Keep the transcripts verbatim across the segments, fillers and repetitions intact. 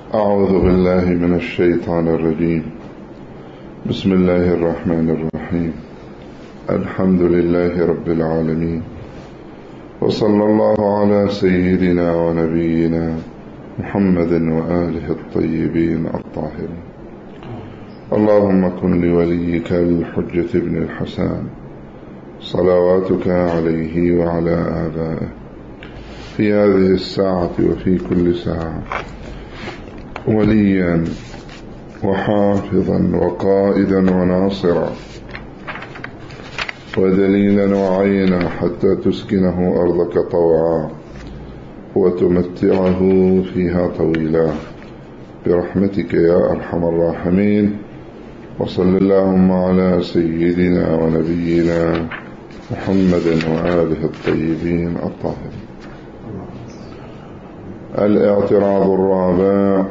أعوذ بالله من الشيطان الرجيم. بسم الله الرحمن الرحيم. الحمد لله رب العالمين، وصلى الله على سيدنا ونبينا محمد وآله الطيبين الطاهرين. اللهم كن لوليك الحجة ابن الحسن صلواتك عليه وعلى آبائه في هذه الساعة وفي كل ساعة وليا وحافظا وقائدا وناصرا ودليلا وعينا حتى تسكنه أرضك طوعا وتمتعه فيها طويلا برحمتك يا أرحم الراحمين. وصل اللهم على سيدنا ونبينا محمد وآله الطيبين الطاهرين. الاعتراض الرابع: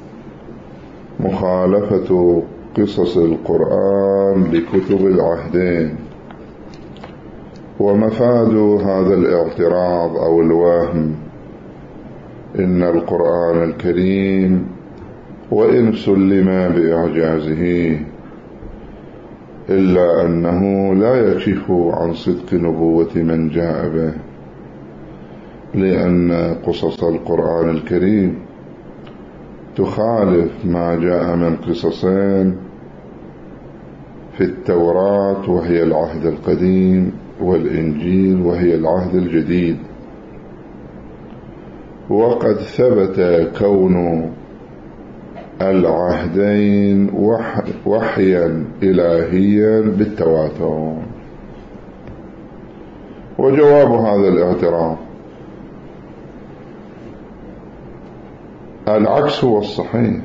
مخالفة قصص القرآن لكتب العهدين. ومفاد هذا الاعتراض أو الوهم إن القرآن الكريم وإن سلم بإعجازه إلا أنه لا يكشف عن صدق نبوة من جاء به، لأن قصص القرآن الكريم تخالف ما جاء من قصصين في التوراة وهي العهد القديم، والإنجيل وهي العهد الجديد. وقد ثبت كون العهدين وحيا إلهيا بالتواتر. وجواب هذا الاعتراض: العكس هو الصحيح،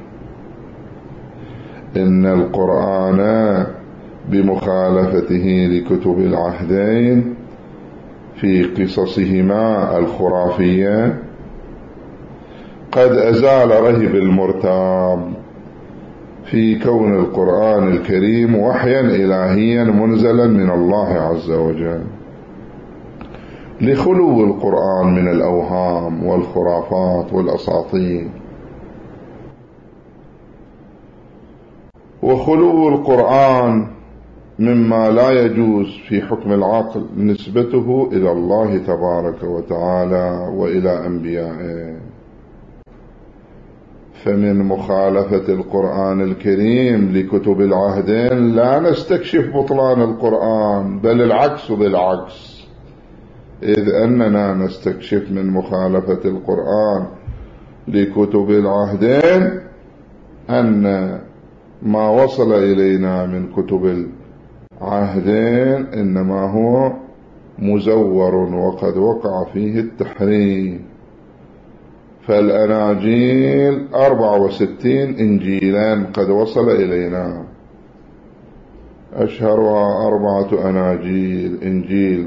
إن القرآن بمخالفته لكتب العهدين في قصصهما الخرافية قد أزال رهب المرتاب في كون القرآن الكريم وحيا إلهيا منزلا من الله عز وجل، لخلو القرآن من الأوهام والخرافات والأساطير. وخلو القرآن مما لا يجوز في حكم العقل نسبته إلى الله تبارك وتعالى وإلى أنبيائه. فمن مخالفة القرآن الكريم لكتب العهدين لا نستكشف بطلان القرآن، بل العكس بالعكس، إذ أننا نستكشف من مخالفة القرآن لكتب العهدين أن ما وصل إلينا من كتب العهدين إنما هو مزور وقد وقع فيه التحريف. فالأناجيل أربعة وستين إنجيلا قد وصل إلينا، أشهرها أربعة أناجيل: إنجيل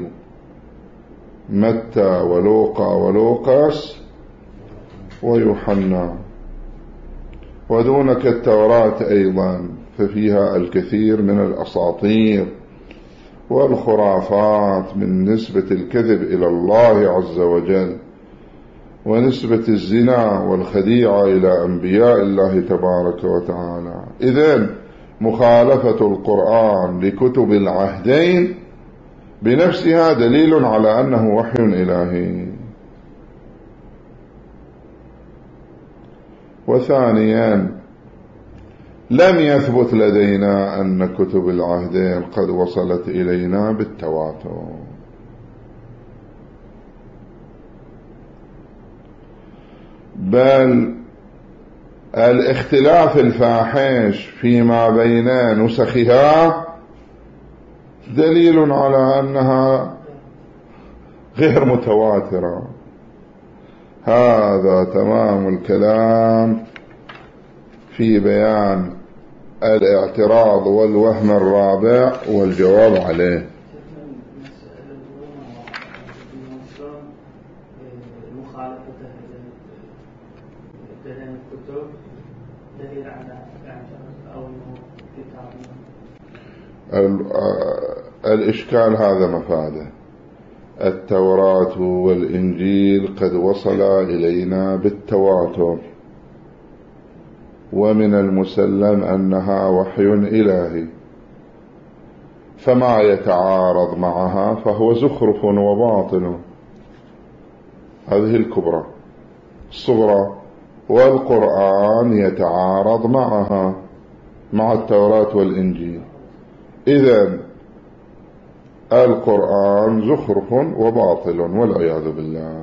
متى ولوقا ولوقاس ويوحنا. ودونك التوراة أيضا، ففيها الكثير من الأساطير والخرافات من نسبة الكذب إلى الله عز وجل، ونسبة الزنا والخديعة إلى أنبياء الله تبارك وتعالى. إذن مخالفة القرآن لكتب العهدين بنفسها دليل على أنه وحي إلهي. وثانيا، لم يثبت لدينا أن كتب العهدين قد وصلت إلينا بالتواتر، بل الاختلاف الفاحش فيما بين نسخها دليل على أنها غير متواترة. هذا تمام الكلام في بيان الاعتراض والوهم الرابع والجواب عليه. الإشكال هذا مفاده: التوراة والإنجيل قد وصل إلينا بالتواتر، ومن المسلم أنها وحي إلهي، فما يتعارض معها فهو زخرف وباطل. هذه الكبرى. الصغرى: والقرآن يتعارض معها، مع التوراة والإنجيل. إذن القرآن زخرف وباطل والعياذ بالله.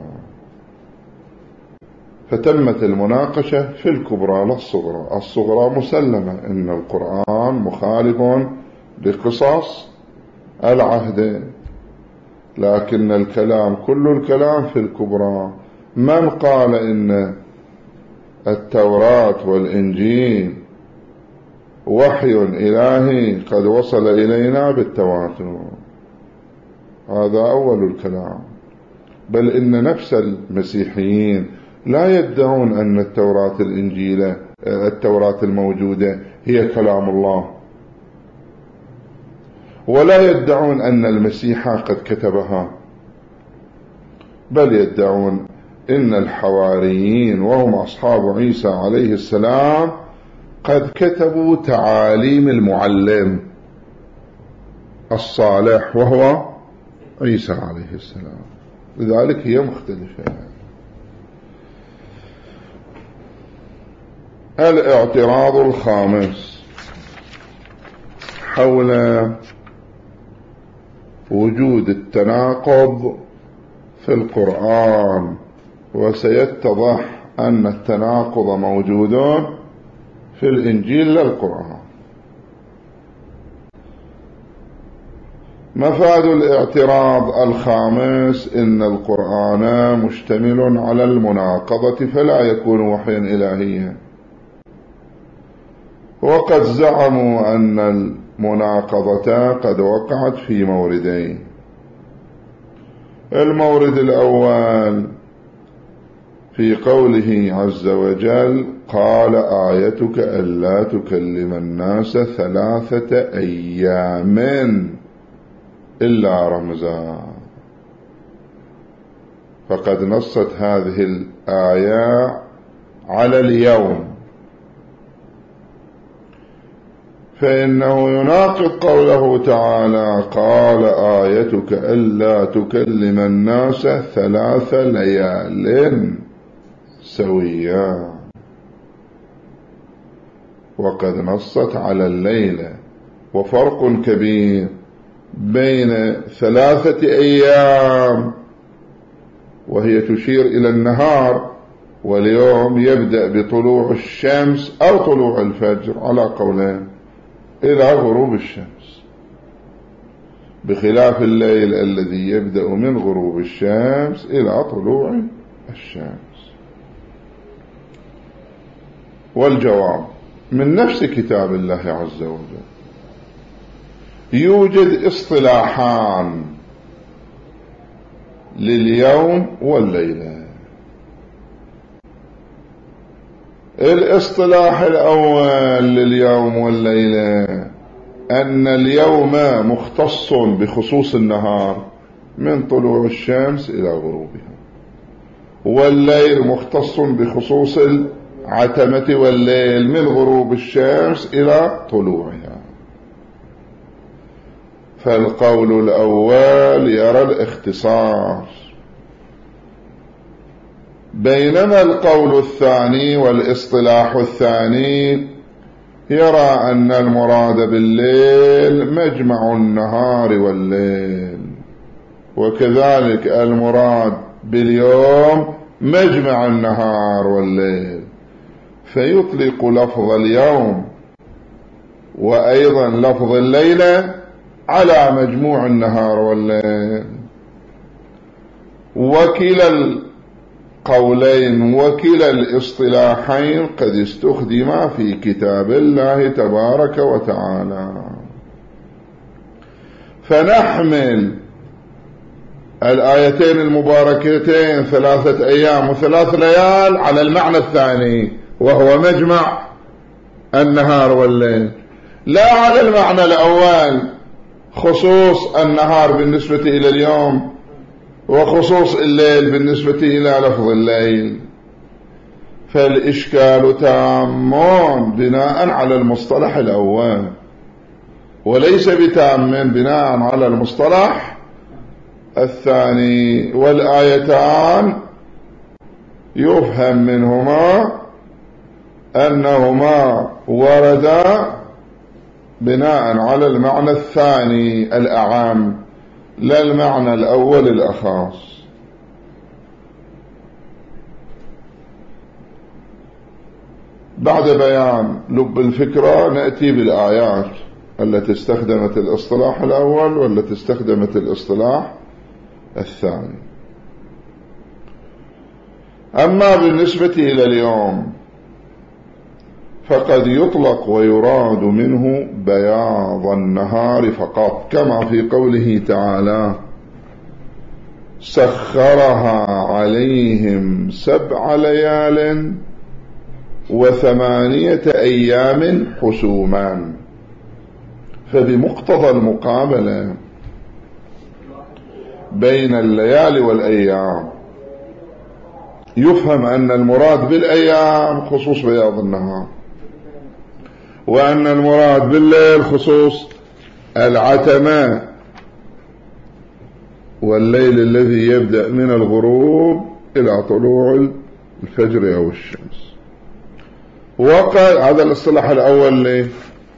فتمت المناقشة في الكبرى لا الصغرى. الصغرى مسلمة إن القرآن مخالف لقصص العهد، لكن الكلام كل الكلام في الكبرى. من قال إن التوراة والإنجيل وحي إلهي قد وصل إلينا بالتواتر؟ هذا أول الكلام. بل إن نفس المسيحيين لا يدعون أن التوراة الإنجيل التوراة الموجودة هي كلام الله، ولا يدعون أن المسيح قد كتبها، بل يدعون إن الحواريين وهم أصحاب عيسى عليه السلام قد كتبوا تعاليم المعلم الصالح وهو عيسى عليه السلام، لذلك هي مختلفة. الاعتراض الخامس حول وجود التناقض في القرآن، وسيتضح أن التناقض موجود في الإنجيل للقرآن. مفاد الاعتراض الخامس: إن القرآن مشتمل على المناقضة فلا يكون وحيا إلهيا. وقد زعموا أن المناقضة قد وقعت في موردين. المورد الأول في قوله عز وجل: قال آيتك ألا تكلم الناس ثلاثة أيام إلا رمزا. فقد نصت هذه الآية على اليوم، فإنه يناقض قوله تعالى: قال آيتك ألا تكلم الناس ثلاث ليال سويا. وقد نصت على الليلة، وفرق كبير بين ثلاثة أيام وهي تشير إلى النهار، واليوم يبدأ بطلوع الشمس أو طلوع الفجر على قولين إلى غروب الشمس، بخلاف الليل الذي يبدأ من غروب الشمس إلى طلوع الشمس. والجواب من نفس كتاب الله عز وجل. يوجد اصطلاحان لليوم والليلة. الاصطلاح الأول لليوم والليلة أن اليوم مختص بخصوص النهار من طلوع الشمس إلى غروبها، والليل مختص بخصوص العتمة والليل من غروب الشمس إلى طلوعها. فالقول الأول يرى الاختصاص، بينما القول الثاني والاصطلاح الثاني يرى أن المراد بالليل مجمع النهار والليل، وكذلك المراد باليوم مجمع النهار والليل، فيطلق لفظ اليوم وأيضا لفظ الليلة على مجموع النهار والليل. وكلا القولين وكلا الاصطلاحين قد استخدما في كتاب الله تبارك وتعالى، فنحمل الآيتين المباركتين ثلاثة أيام وثلاث ليال على المعنى الثاني وهو مجمع النهار والليل، لا على المعنى الأول خصوص النهار بالنسبة إلى اليوم وخصوص الليل بالنسبة إلى لفظ الليل. فالإشكال تام بناء على المصطلح الأول، وليس بتام بناء على المصطلح الثاني. والآيتان يفهم منهما أنهما وردا بناء على المعنى الثاني الأعام، لا المعنى الأول الأخاص. بعد بيان لب الفكرة نأتي بالآيات التي استخدمت الاصطلاح الأول والتي استخدمت الاصطلاح الثاني. أما بالنسبة إلى اليوم فقد يطلق ويراد منه بياض النهار فقط، كما في قوله تعالى: سخرها عليهم سبع ليال وثمانية أيام حسوما. فبمقتضى المقابلة بين الليالي والأيام يفهم أن المراد بالأيام خصوص بياض النهار، وأن المراد بالليل خصوص العتمة، والليل الذي يبدأ من الغروب إلى طلوع الفجر أو الشمس. وقد هذا الاصطلاح الأول ليه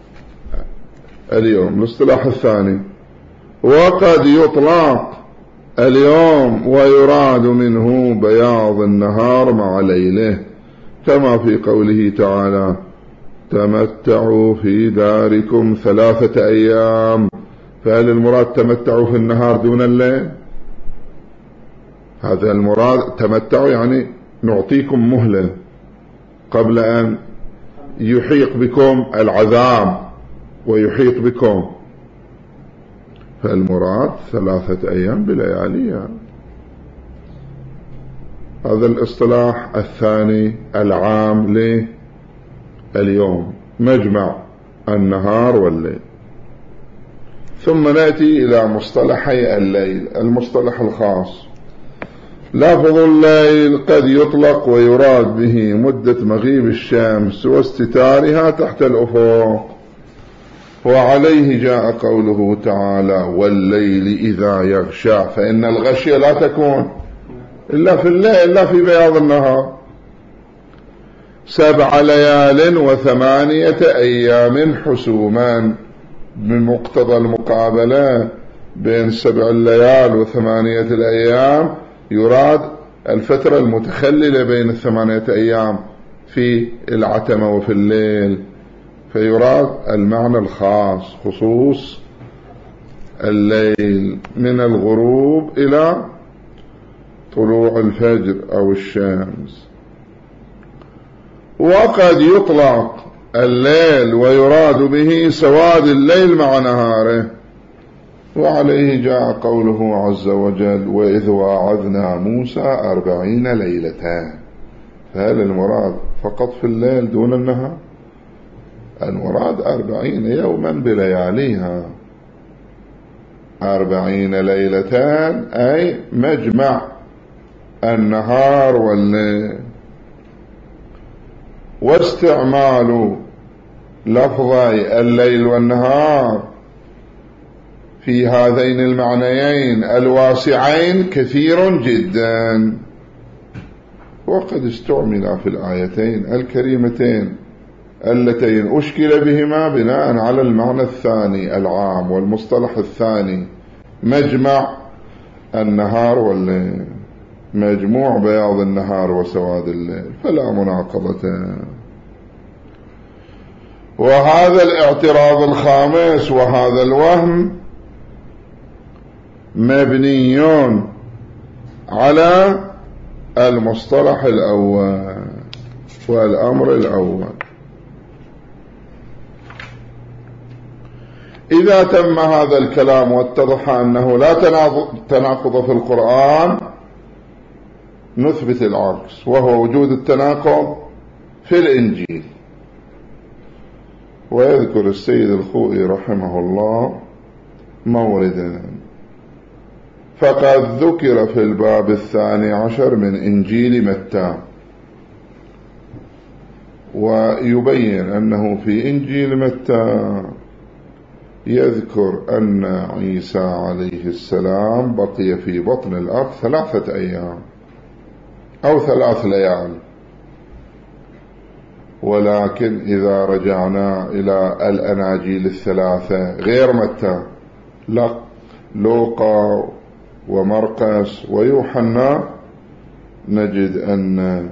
اليوم. الاصطلاح الثاني: وقد يطلق اليوم ويراد منه بياض النهار مع ليله، كما في قوله تعالى: تمتعوا في داركم ثلاثة أيام. فهل المراد تمتعوا في النهار دون الليل؟ هذا المراد. تمتعوا يعني نعطيكم مهلة قبل أن يحيط بكم العذاب ويحيط بكم. فالمراد ثلاثة أيام بلياليها. هذا الاصطلاح الثاني العام لليوم، مجمع النهار والليل. ثم نأتي إلى مصطلحي الليل. المصطلح الخاص: لفظ الليل قد يطلق ويراد به مدة مغيب الشمس واستتارها تحت الأفق، وعليه جاء قوله تعالى: والليل إذا يغشى. فإن الغشية لا تكون إلا في الليل إلا في بياض النهار. سبع ليال وثمانية أيام حسوما، بمقتضى المقابلة بين سبع الليال وثمانية الأيام يراد الفترة المتخللة بين الثمانية أيام في العتمة وفي الليل، فيراد المعنى الخاص خصوص الليل من الغروب إلى طلوع الفجر أو الشمس. وقد يطلق الليل ويراد به سواد الليل مع نهاره، وعليه جاء قوله عز وجل: وإذ واعظنا موسى أربعين ليلة. فهل المراد فقط في الليل دون النهار؟ المراد أربعين يوما بلياليها. أربعين ليلتان أي مجمع النهار والليل. واستعمال لفظي الليل والنهار في هذين المعنيين الواسعين كثير جدا، وقد استعمل في الآيتين الكريمتين اللتين أشكل بهما بناء على المعنى الثاني العام والمصطلح الثاني مجمع النهار والليل، مجموع بياض النهار وسواد الليل، فلا مناقضة. وهذا الاعتراض الخامس وهذا الوهم مبني على المصطلح الأول والأمر الأول. إذا تم هذا الكلام واتضح أنه لا تناقض في القرآن، نثبت العكس، وهو وجود التناقض في الإنجيل. ويذكر السيد الخوئي رحمه الله موردا: فقد ذكر في الباب الثاني عشر من إنجيل متى ويبين أنه في إنجيل متى يذكر أن عيسى عليه السلام بقي في بطن الأرض ثلاثة أيام أو ثلاث ليال، ولكن إذا رجعنا إلى الأناجيل الثلاثة غير متى، لوقا ومرقس ويوحنا، نجد أن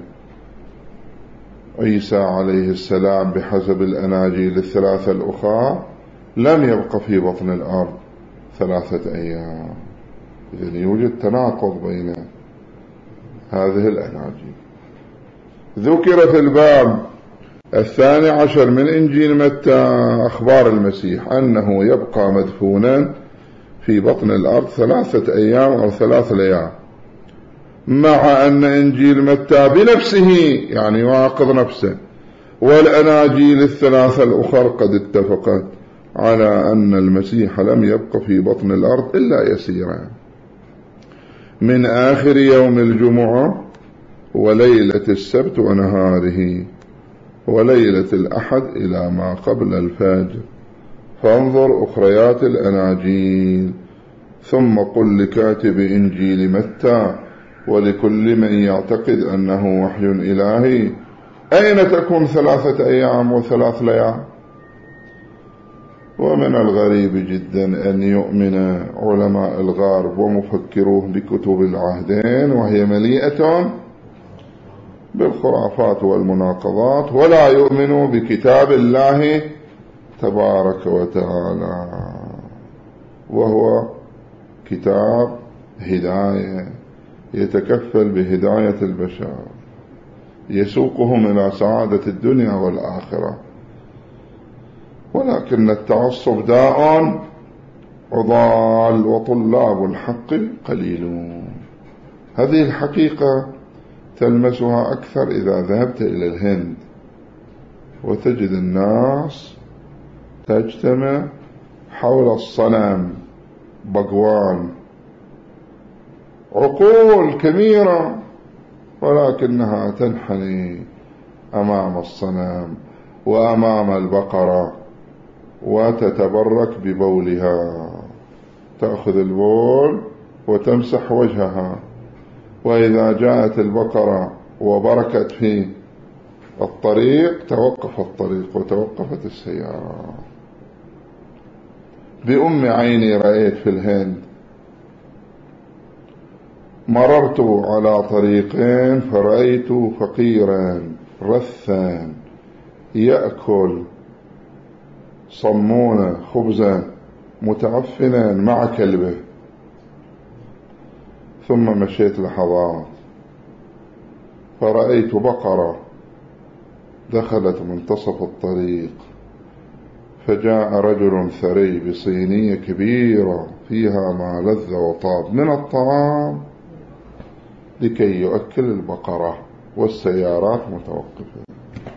عيسى عليه السلام بحسب الأناجيل الثلاثة الأخرى لم يبقى في بطن الأرض ثلاثة أيام. إذن يوجد تناقض بين هذه الأناجيل. ذكر في الباب الثاني عشر من إنجيل متى أخبار المسيح أنه يبقى مدفونا في بطن الأرض ثلاثة أيام أو ثلاث ليال، مع أن إنجيل متى بنفسه يعني يعاقض نفسه والأناجيل الثلاثة الأخرى قد اتفقت على أن المسيح لم يبقى في بطن الأرض إلا يسيرا، من آخر يوم الجمعة وليلة السبت ونهاره وليلة الأحد إلى ما قبل الفجر، فانظر أخريات الأناجيل. ثم قل لكاتب إنجيل متى ولكل من يعتقد أنه وحي إلهي، أين تكون ثلاثة أيام وثلاث ليال؟ ومن الغريب جدا أن يؤمن علماء الغرب ومفكروه بكتب العهدين وهي مليئة بالخرافات والمناقضات، ولا يؤمنوا بكتاب الله تبارك وتعالى، وهو كتاب هداية يتكفل بهداية البشر، يسوقهم إلى سعادة الدنيا والآخرة. ولكن التعصب داء عضال وطلاب الحق قليلون. هذه الحقيقة تلمسها أكثر إذا ذهبت إلى الهند وتجد الناس تجتمع حول الصنم بغوان، عقول كبيرة ولكنها تنحني أمام الصنم وأمام البقرة وتتبرك ببولها، تأخذ البول وتمسح وجهها، وإذا جاءت البقرة وبركت في الطريق توقف الطريق وتوقفت السيارة. بأم عيني رأيت في الهند، مررت على طريقين فرأيت فقيرا رثا يأكل صمونة خبزا متعفنا مع كلبه، ثم مشيت لحظات فرأيت بقرة دخلت منتصف الطريق، فجاء رجل ثري بصينية كبيرة فيها ما لذ وطاب من الطعام لكي يؤكل البقرة والسيارات متوقفة.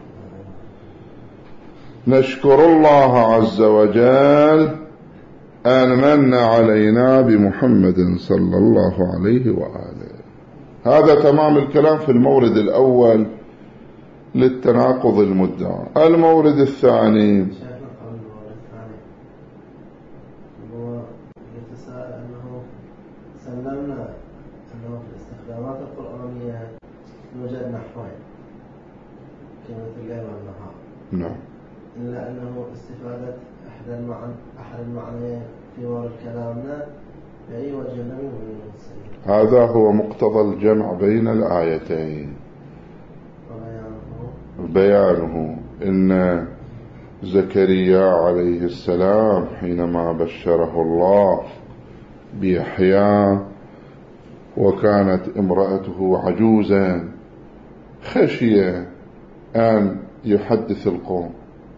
نشكر الله عز وجل أن من علينا بمحمد صلى الله عليه وآله. هذا تمام الكلام في المورد الأول للتناقض المدعى. المورد الثاني هو يتساءل أنه سلمنا أنه في الاستخدامات القرآنية يوجد نحوين، كلمة الليل والنهار، نعم، إلا أنه استفادة أحد المعنى أحد المعنيين في ورد كلامنا بأي وجه لم يؤمن السيد. هذا هو مقتضى الجمع بين الآيتين، بيانه إن زكريا عليه السلام حينما بشره الله بيحيى وكانت امرأته عجوزا خشي أن يحدث القوم،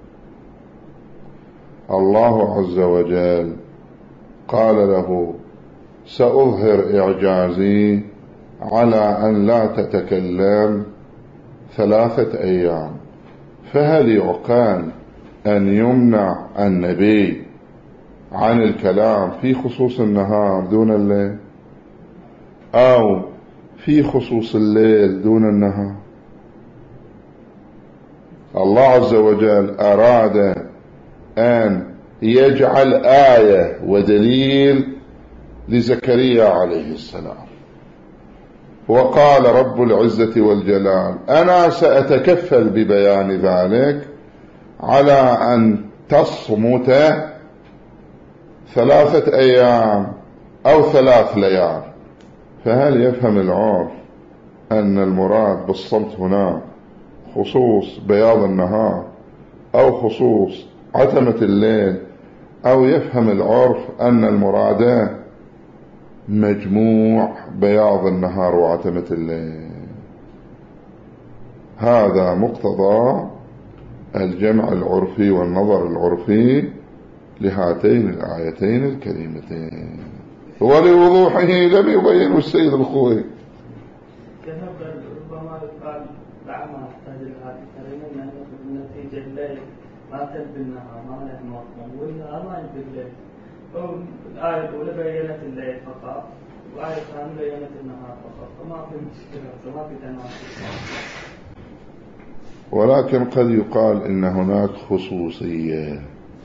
الله عز وجل قال له سأظهر إعجازي على أن لا تتكلم ثلاثة أيام. فهل يعقل أن يمنع النبي عن الكلام في خصوص النهار دون الليل، أو في خصوص الليل دون النهار؟ الله عز وجل أراد أن يجعل آية ودليل لزكريا عليه السلام، وقال رب العزة والجلال: أنا سأتكفل ببيان ذلك على أن تصمت ثلاثة أيام أو ثلاث ليال. فهل يفهم العرف أن المراد بالصمت هنا خصوص بياض النهار أو خصوص عتمة الليل، أو يفهم العرف أن المراد مجموع بياض النهار وعتمة الليل؟ هذا مقتضى الجمع العرفي والنظر العرفي لهاتين الآيتين الكريمتين، ولوضوحه لم يبين السيد الخوي. ربما يقال دع ما يحتاج الهاتف الكريمة لأن النتيجة الليل ما تلبي النهار، ما له مفهوم، ولا ما يلبي الليل. الآية الأولى بينت الليل فقط، والآية الثانية بينت النهار فقط، فما في مشكلة، ما في تناقض. ولكن قد يقال إن هناك خصوصية،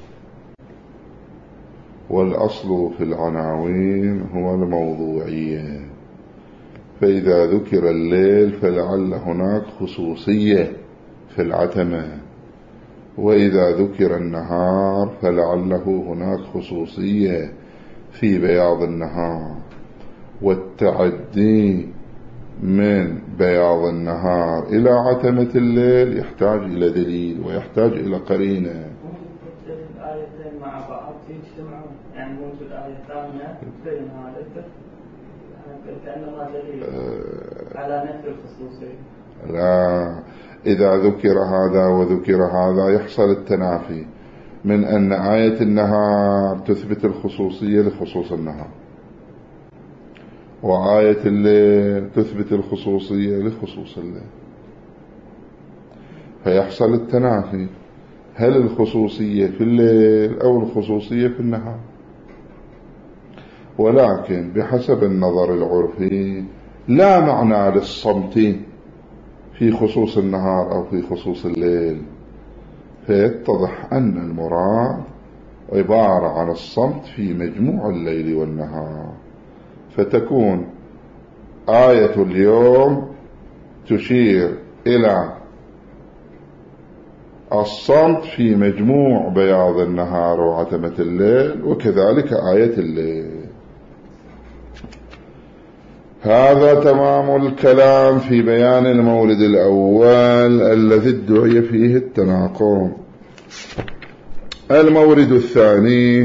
والأصل في العناوين هو الموضوعية، فإذا ذكر الليل فلعل هناك خصوصية في العتمة، وإذا ذكر النهار فلعله هناك خصوصية في بياض النهار. والتعدي من بياض النهار إلى عتمة الليل يحتاج إلى دليل ويحتاج إلى قرينة. الآيتين مع بعض يجتمعون، يعني موجود آية ثانية بين هذا كأنما دليل على نفي الخصوصية. لا، إذا ذكر هذا وذكر هذا يحصل التنافي، من أن آية النهار تثبت الخصوصية لخصوص النهار، وآية الليل تثبت الخصوصية لخصوص الليل، فيحصل التنافي. هل الخصوصية في الليل أو الخصوصية في النهار؟ ولكن بحسب النظر العرفي لا معنى للصمت في خصوص النهار أو في خصوص الليل، فيتضح أن المراد عبارة عن الصمت في مجموع الليل والنهار، فتكون آية اليوم تشير إلى الصمت في مجموع بياض النهار وعتمة الليل، وكذلك آية الليل. هذا تمام الكلام في بيان المورد الأول الذي ادعي فيه التناقض. المورد الثاني: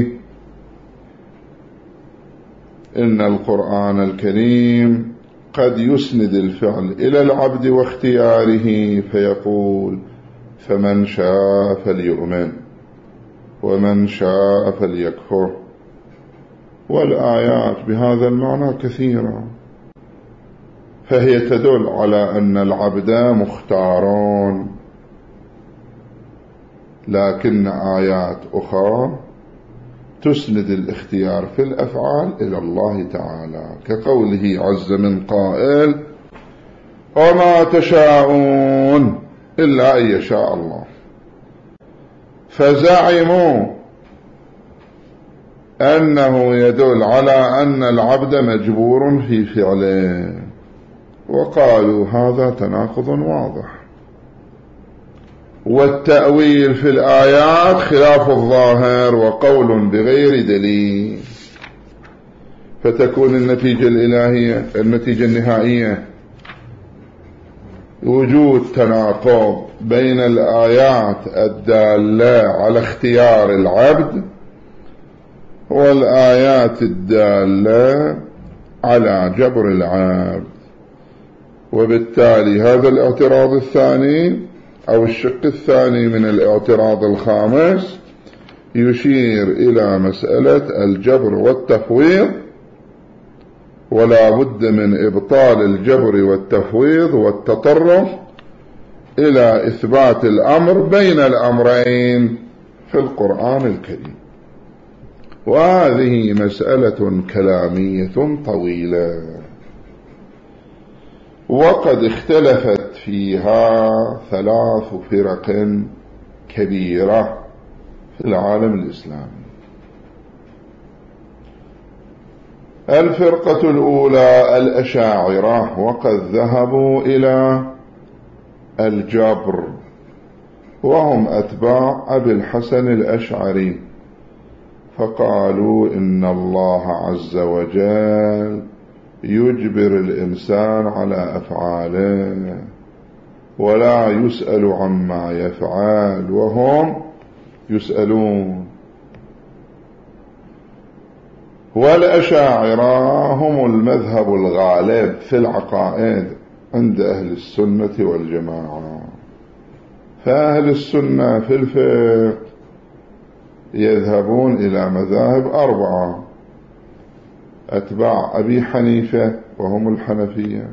إن القرآن الكريم قد يسند الفعل إلى العبد واختياره، فيقول: فمن شاء فليؤمن ومن شاء فليكفر. والآيات بهذا المعنى كثيرة، فهي تدل على أن العبد مختارون، لكن آيات أخرى تسند الاختيار في الأفعال إلى الله تعالى، كقوله عز من قائل: وما تشاءون إلا أن يشاء الله. فزعموا أنه يدل على أن العبد مجبور في فعله، وقالوا هذا تناقض واضح، والتأويل في الآيات خلاف الظاهر وقول بغير دليل، فتكون النتيجة الإلهية النتيجة النهائية وجود تناقض بين الآيات الدالة على اختيار العبد والآيات الدالة على جبر العبد. وبالتالي هذا الاعتراض الثاني أو الشق الثاني من الاعتراض الخامس يشير إلى مسألة الجبر والتفويض، ولا بد من إبطال الجبر والتفويض والتطرف إلى إثبات الأمر بين الأمرين في القرآن الكريم. وهذه مسألة كلامية طويلة، وقد اختلفت فيها ثلاث فرق كبيرة في العالم الإسلامي. الفرقة الأولى الأشاعرة، وقد ذهبوا إلى الجبر، وهم أتباع أبي الحسن الأشعري، فقالوا إن الله عز وجل يجبر الإنسان على أفعاله ولا يسأل عما يفعل وهم يسألون. والأشاعرة هم المذهب الغالب في العقائد عند أهل السنة والجماعة. فأهل السنة في الفقه يذهبون إلى مذاهب أربعة: أتباع أبي حنيفة وهم الحنفية،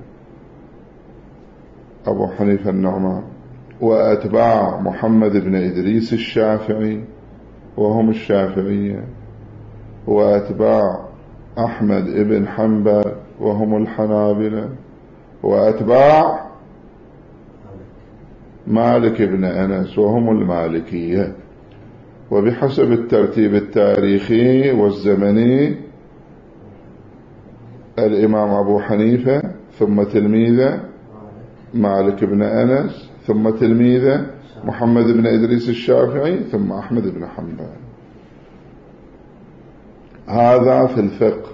أبو حنيفة النعمان، وأتباع محمد بن إدريس الشافعي وهم الشافعية، وأتباع أحمد بن حنبل وهم الحنابلة، وأتباع مالك بن أنس وهم المالكية. وبحسب الترتيب التاريخي والزمني الإمام أبو حنيفة، ثم تلميذه مالك بن أنس، ثم تلميذه محمد بن إدريس الشافعي، ثم أحمد بن حنبل. هذا في الفقه.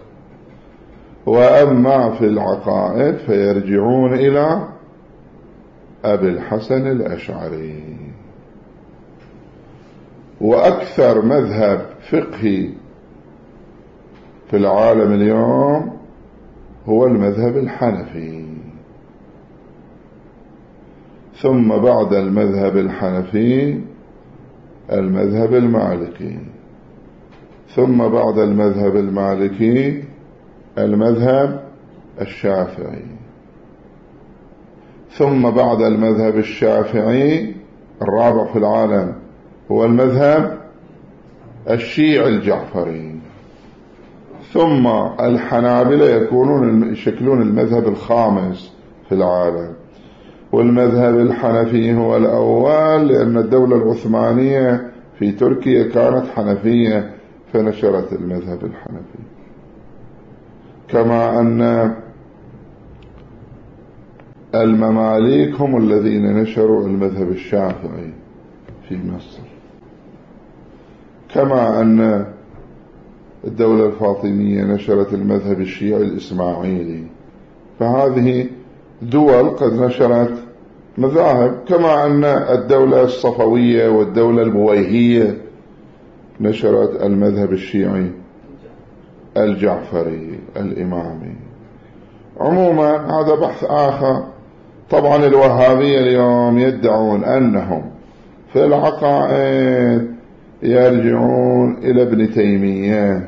وأما في العقائد فيرجعون إلى أبي الحسن الأشعري. وأكثر مذهب فقهي في العالم اليوم هو المذهب الحنفي، ثم بعد المذهب الحنفي المذهب المالكي، ثم بعد المذهب المالكي المذهب الشافعي، ثم بعد المذهب الشافعي الرابع في العالم هو المذهب الشيعي الجعفري، ثم الحنابلة يكونون يشكلون المذهب الخامس في العالم. والمذهب الحنفي هو الأول لأن الدولة العثمانية في تركيا كانت حنفية فنشرت المذهب الحنفي، كما أن المماليك هم الذين نشروا المذهب الشافعي في مصر، كما أن الدولة الفاطمية نشرت المذهب الشيعي الإسماعيلي. فهذه دول قد نشرت مذاهب، كما أن الدولة الصفوية والدولة البويهية نشرت المذهب الشيعي الجعفري الإمامي. عموما هذا بحث آخر. طبعا الوهابية اليوم يدعون أنهم في العقائد يرجعون إلى ابن تيمية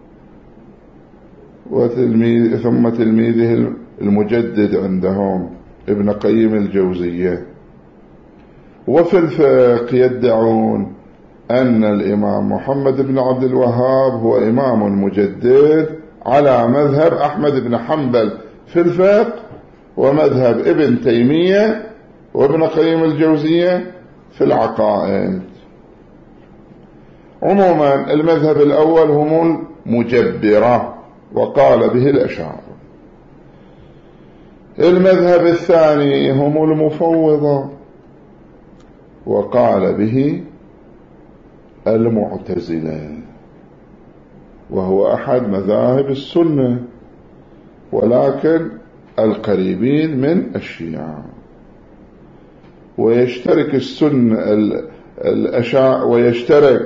وتلميذ ثم تلميذه المجدد عندهم ابن قيم الجوزية. وفي الفقه يدعون أن الإمام محمد بن عبد الوهاب هو إمام مجدد على مذهب أحمد بن حنبل في الفقه، ومذهب ابن تيمية وابن قيم الجوزية في العقائد. عموما المذهب الأول هم المجبرة وقال به الأشاعرة. المذهب الثاني هم المفوضة وقال به المعتزلة، وهو أحد مذاهب السنة ولكن القريبين من الشيعة. ويشترك السنة الأشاعرة ويشترك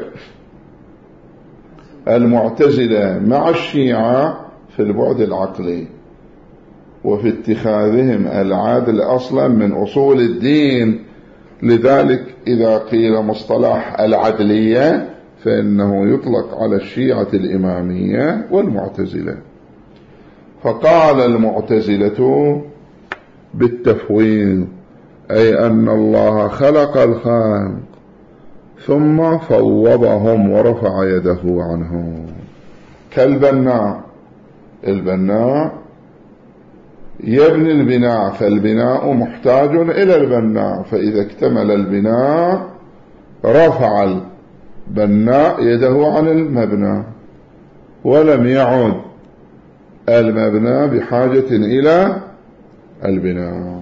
المعتزلة مع الشيعة في البعد العقلي وفي اتخاذهم العدل أصلا من أصول الدين. لذلك إذا قيل مصطلح العدلية فإنه يطلق على الشيعة الإمامية والمعتزلة. فقال المعتزلة بالتفويض، أي أن الله خلق الخلق ثم فوضهم ورفع يده عنهم، كالبناء. البناء يبني البناء، فالبناء محتاج إلى البناء، فإذا اكتمل البناء رفع البناء يده عن المبنى، ولم يعد المبنى بحاجة إلى البناء.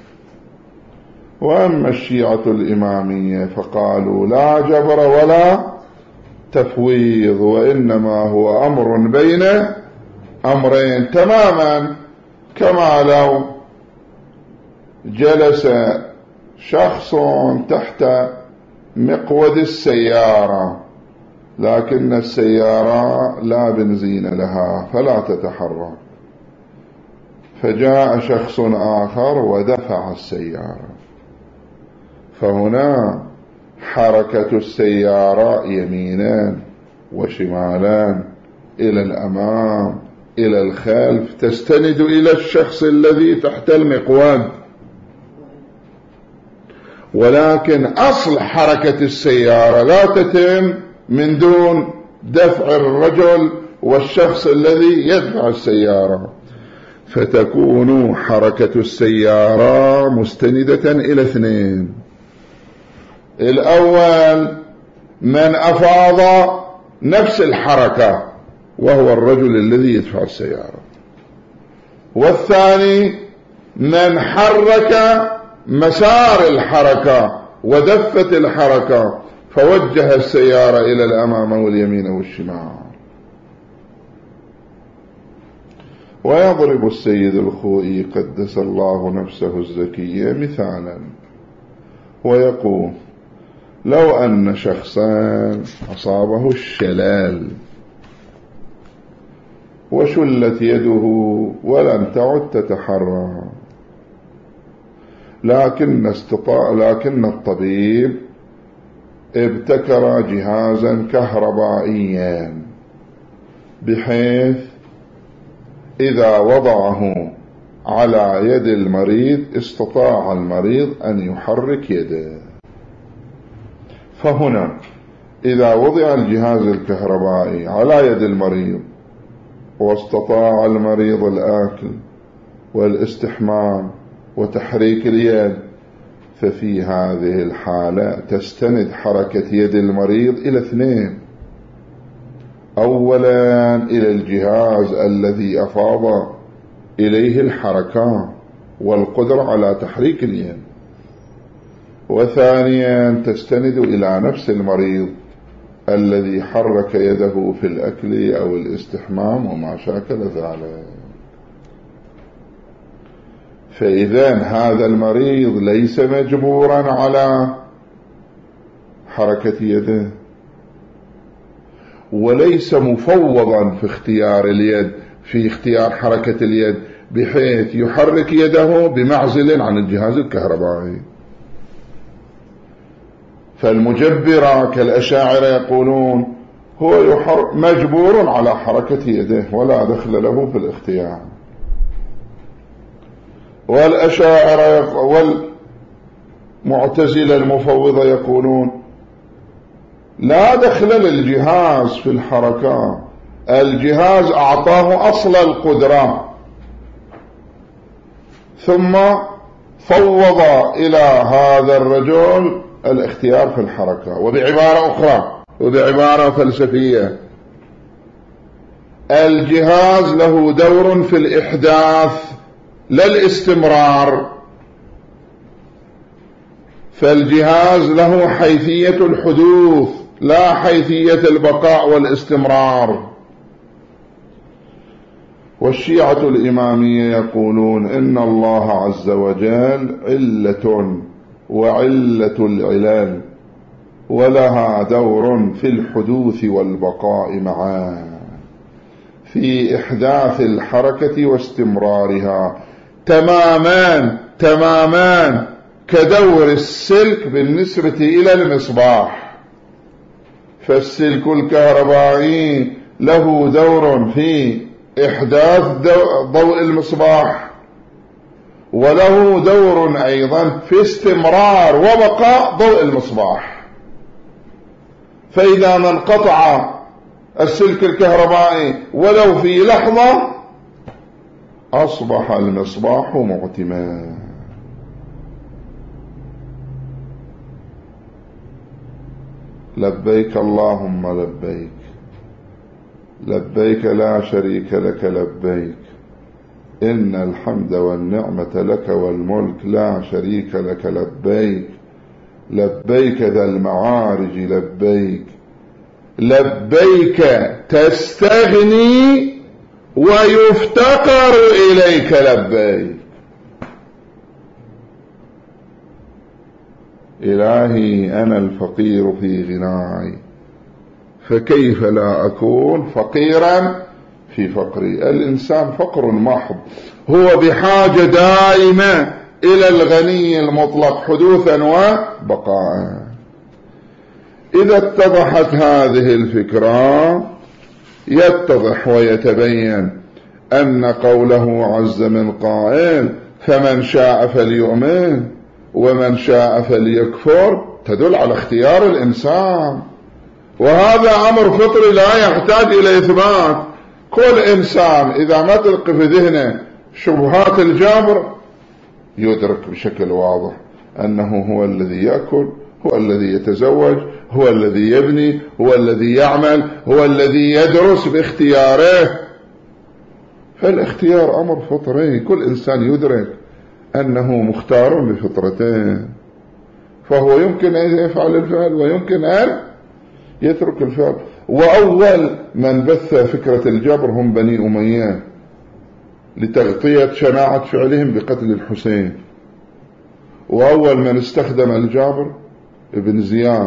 وأما الشيعة الإمامية فقالوا لا جبر ولا تفويض، وإنما هو أمر بين أمرين تماما، كما لو جلس شخص تحت مقود السيارة لكن السيارة لا بنزين لها فلا تتحرك، فجاء شخص آخر ودفع السيارة، فهنا حركة السيارة يمينا وشمالا إلى الأمام إلى الخلف تستند إلى الشخص الذي تحت المقود، ولكن أصل حركة السيارة لا تتم من دون دفع الرجل والشخص الذي يدفع السيارة، فتكون حركة السيارة مستندة إلى اثنين: الأول من أفاض نفس الحركة وهو الرجل الذي يدفع السيارة، والثاني من حرك مسار الحركة ودفت الحركة فوجه السيارة إلى الأمام واليمين والشمال. ويضرب السيد الخوئي قدس الله نفسه الزكية مثالا ويقول: لو أن شخصا أصابه الشلال وشلت يده ولم تعد تتحرك، لكن استطاع لكن الطبيب ابتكر جهازا كهربائيا بحيث إذا وضعه على يد المريض استطاع المريض أن يحرك يده. فهنا إذا وضع الجهاز الكهربائي على يد المريض واستطاع المريض الأكل والاستحمام وتحريك اليد، ففي هذه الحالة تستند حركة يد المريض إلى اثنين: أولا إلى الجهاز الذي أفاض إليه الحركة والقدرة على تحريك اليد، وثانيا تستند إلى نفس المريض الذي حرك يده في الأكل أو الاستحمام وما شاكل ذلك. فإذا هذا المريض ليس مجبورا على حركة يده، وليس مفوضا في اختيار اليد في اختيار حركة اليد بحيث يحرك يده بمعزل عن الجهاز الكهربائي. فالمجبرة كالأشاعرة يقولون هو مجبور على حركة يده ولا دخل له في الاختيار، والأشاعرة والمعتزلة المفوضة يقولون لا دخل للجهاز في الحركة، الجهاز أعطاه أصل القدرة ثم فوض إلى هذا الرجل الاختيار في الحركة. وبعبارة أخرى وبعبارة فلسفية، الجهاز له دور في الإحداث لا الاستمرار، فالجهاز له حيثية الحدوث لا حيثية البقاء والاستمرار. والشيعة الإمامية يقولون إن الله عز وجل علة وعلة العلال ولها دور في الحدوث والبقاء معا في إحداث الحركة واستمرارها تماما تماما كدور السلك بالنسبة إلى المصباح. فالسلك الكهربائي له دور في إحداث ضوء المصباح، وله دور أيضا في استمرار وبقاء ضوء المصباح. فإذا ما انقطع السلك الكهربائي ولو في لحظة أصبح المصباح معتما. لبيك اللهم لبيك، لبيك لا شريك لك لبيك، إن الحمد والنعمة لك والملك لا شريك لك لبيك، لبيك ذا المعارج لبيك، لبيك تستغني ويفتقر إليك لبيك. إلهي أنا الفقير في غناي، فكيف لا أكون فقيرا في فقري؟ الإنسان فقر محض، هو بحاجة دائمة إلى الغني المطلق حدوثا وبقاء. إذا اتضحت هذه الفكرة يتضح ويتبين أن قوله عز من قائل فمن شاء فليؤمن ومن شاء فليكفر تدل على اختيار الإنسان، وهذا أمر فطري لا يحتاج إلى إثبات. كل إنسان إذا ما تلقي في ذهنه شبهات الجبر يدرك بشكل واضح أنه هو الذي يأكل، هو الذي يتزوج، هو الذي يبني، هو الذي يعمل، هو الذي يدرس باختياره. فالاختيار أمر فطري، كل إنسان يدرك أنه مختار بفطرته، فهو يمكن أن يفعل الفعل ويمكن أن يترك الفعل. وأول من بث فكرة الجبر هم بني أمية لتغطية شناعة فعلهم بقتل الحسين، وأول من استخدم الجابر ابن زياد.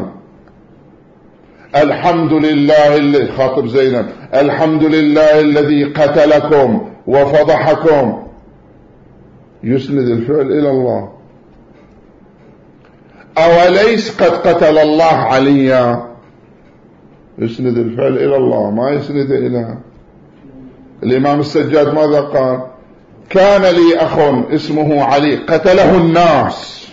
الحمد لله الذي خاطب زينب، الحمد لله الذي قتلكم وفضحكم، يسند الفعل إلى الله. أوليس قد قتل الله عليا؟ يسند الفعل إلى الله، ما يسند إلى الإمام السجاد. ماذا قال؟ كان لي أخ اسمه علي قتله الناس.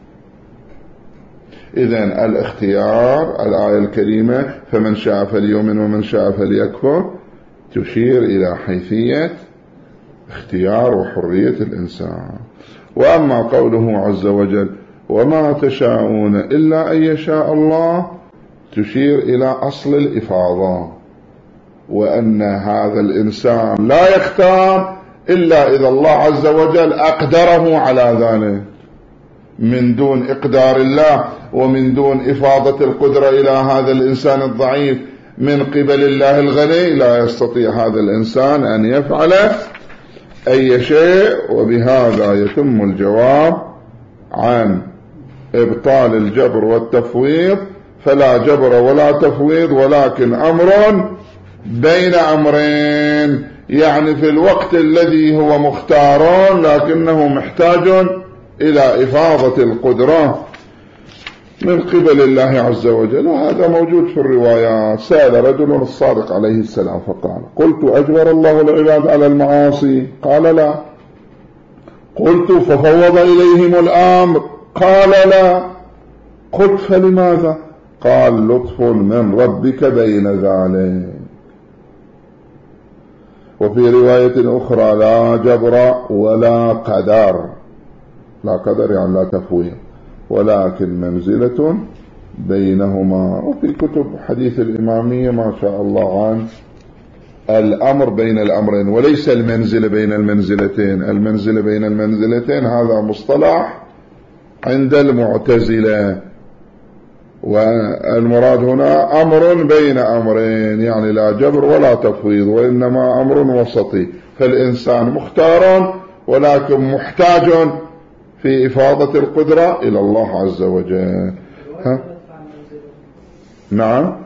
إذن الاختيار، الآية الكريمة فمن شاء فليؤمن ومن شاء فليكفر تشير إلى حيثية اختيار وحرية الإنسان. وأما قوله عز وجل وما تشاءون إلا أن يشاء الله تشير إلى أصل الإفاضة، وأن هذا الإنسان لا يختار إلا إذا الله عز وجل أقدره على ذلك. من دون إقدار الله ومن دون إفاضة القدرة إلى هذا الإنسان الضعيف من قبل الله الغني لا يستطيع هذا الإنسان أن يفعل أي شيء. وبهذا يتم الجواب عن إبطال الجبر والتفويض. فلا جبر ولا تفويض، ولكن أمر بين أمرين، يعني في الوقت الذي هو مختار لكنه محتاج إلى إفاضة القدرة من قبل الله عز وجل. وهذا موجود في الروايات. سأل رجل الصادق عليه السلام فقال قلت أجبر الله العباد على المعاصي؟ قال لا. قلت ففوض إليهم الأمر؟ قال لا. قلت فلماذا؟ قال لطف من ربك بين ذلك. وفي رواية أخرى لا جبر ولا قدر، لا قدر يعني لا تفويض، ولكن منزلة بينهما. وفي كتب حديث الإمامية ما شاء الله عن الأمر بين الأمرين، وليس المنزلة بين المنزلتين. المنزلة بين المنزلتين هذا مصطلح عند المعتزلة، والمراد هنا أمر بين أمرين، يعني لا جبر ولا تفويض، وإنما أمر وسطي. فالإنسان مختار ولكن محتاج في إفاضة القدرة إلى الله عز وجل. ها؟ نعم.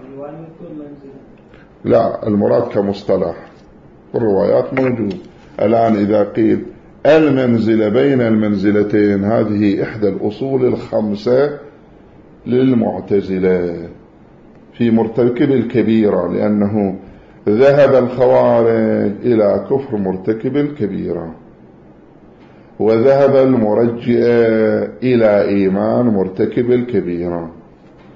لا، المراد كمصطلح الروايات موجود. الآن إذا قيل المنزلة بين المنزلتين، هذه إحدى الأصول الخمسة للمعتزلة في مرتكب الكبيرة، لأنه ذهب الخوارج إلى كفر مرتكب الكبيرة، وذهب المرجئة إلى إيمان مرتكب الكبيرة،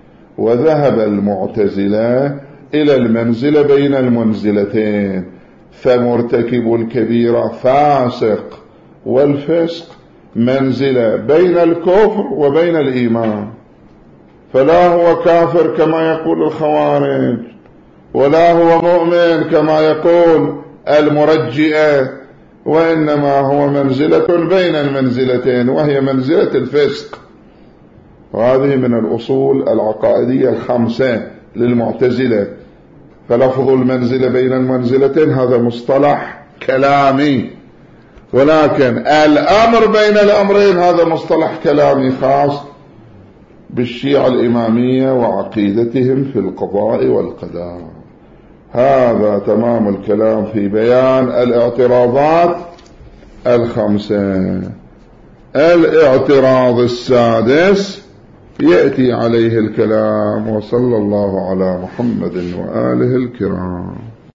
وذهب المعتزلة إلى المنزلة بين المنزلتين. فمرتكب الكبيرة فاسق، والفسق منزلة بين الكفر وبين الإيمان، فلا هو كافر كما يقول الخوارج، ولا هو مؤمن كما يقول المرجئة، وإنما هو منزلة بين المنزلتين، وهي منزلة الفسق. وهذه من الأصول العقائدية الخمسة للمعتزلة. فلفظ المنزلة بين المنزلتين هذا مصطلح كلامي، ولكن الأمر بين الأمرين هذا مصطلح كلامي خاص بالشيعة الإمامية وعقيدتهم في القضاء والقدر. هذا تمام الكلام في بيان الاعتراضات الخمسة. الاعتراض السادس يأتي عليه الكلام، وصلى الله على محمد وآله الكرام.